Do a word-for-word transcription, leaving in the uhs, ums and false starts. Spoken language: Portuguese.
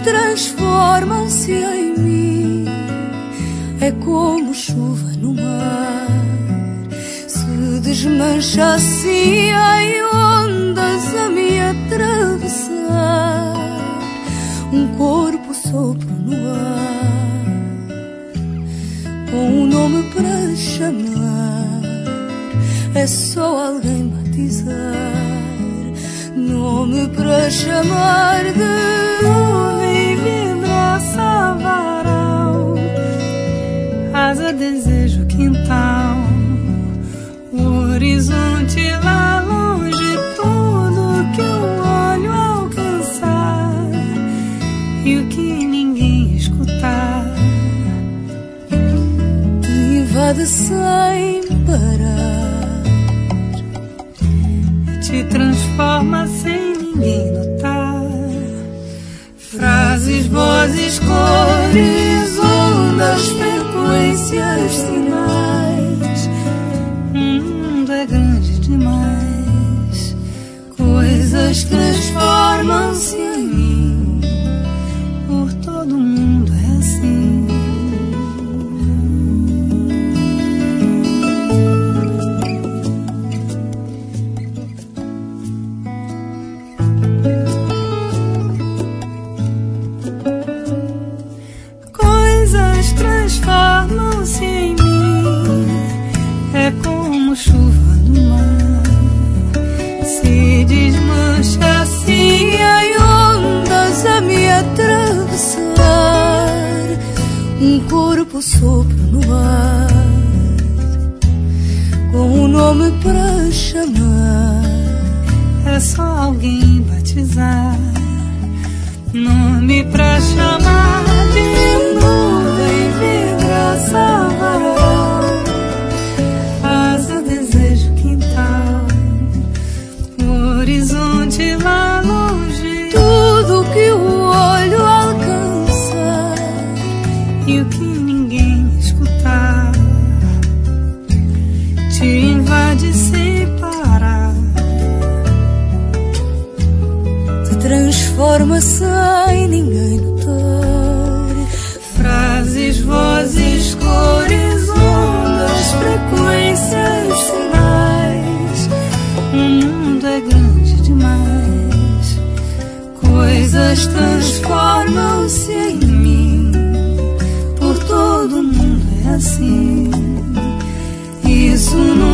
transformam-se em mim. É como chuva no mar, se desmancha assim em ondas a me atravessar. Um corpo sopro no ar, com um nome para chamar. É só alguém batizar, nome para chamar de nuvem, vibraça, varal, asa, desejo, quintal, o horizonte lá longe, tudo que o olho alcançar e o que ninguém escutar te invade sem parar, te transforma sem ninguém notar. Frases, vozes, cores, ondas, frequências, sinais. O mundo é grande demais, coisas transformam-se em mim. Por todo mundo é assim. Transformam-se em mim, é como chuva no mar, se desmancha assim em ondas a me atravessar. Um corpo sopro no ar, com um nome para chamar. É só alguém batizar, nome pra chamar de nuvem, vibraça, varal, asa, desejo, quintal, o horizonte lá longe, tudo que o olho alcançar e o que ninguém escutar te invade sem parar, te transforma sem ninguém notar. Frases, vozes, cores, ondas, frequências, sinais. O mundo é grande demais, coisas transformam-se em mim. Por todo mundo é assim, isso não